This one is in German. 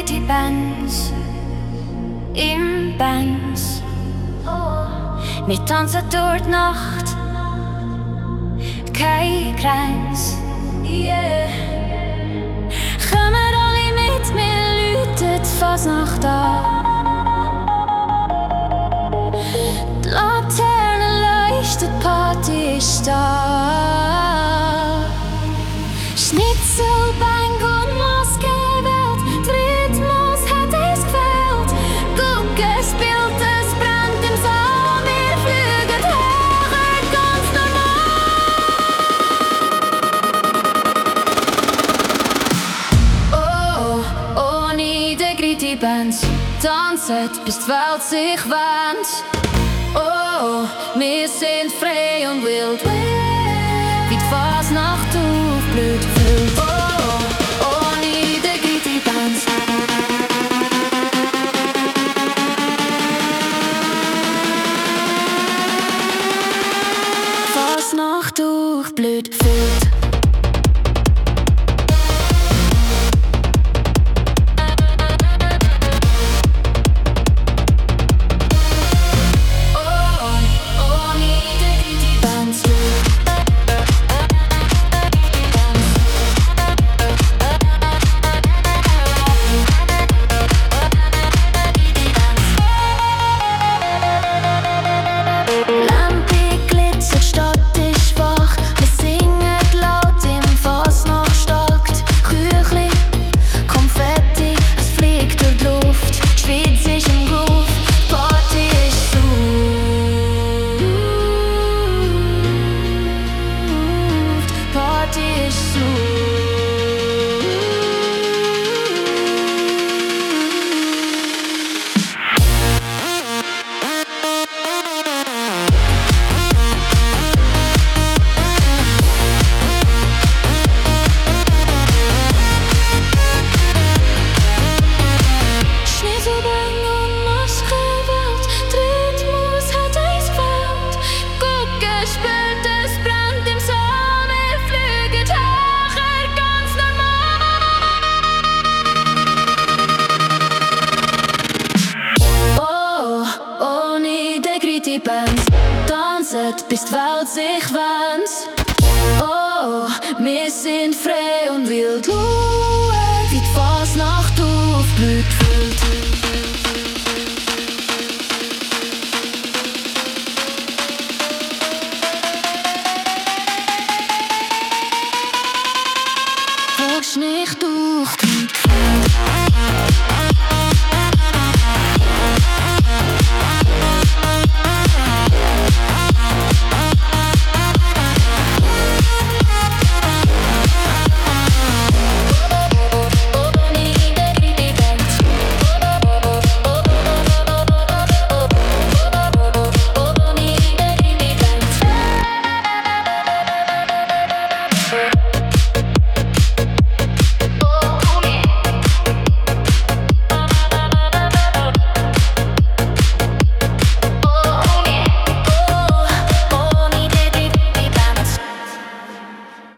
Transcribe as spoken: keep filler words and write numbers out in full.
Benz, im Benz. Wir tanzen durch die Nacht, keine Grenze. Yeah. Kommen alle mit, mir läutet die Fasnacht an. Die Laterne leuchtet, die Party ist da. Schnitzel, Bang und Maskenwelt, der Rhythmus hat uns gefällt. Guck, es spielt, es brennt im Saal, wir fliegen höher, ganz normal. Oh, ohne die Gritti Benz, tanzen, bis die Welt sich wendet. Oh, wir sind frei und wild, wie die Fasnacht aufblüht. Oh, ohne die Gritti Benz. Fasnacht aufblüht, füllt. Benz, tanzen, bis die Welt sich wendet. Oh, wir sind frei und wild.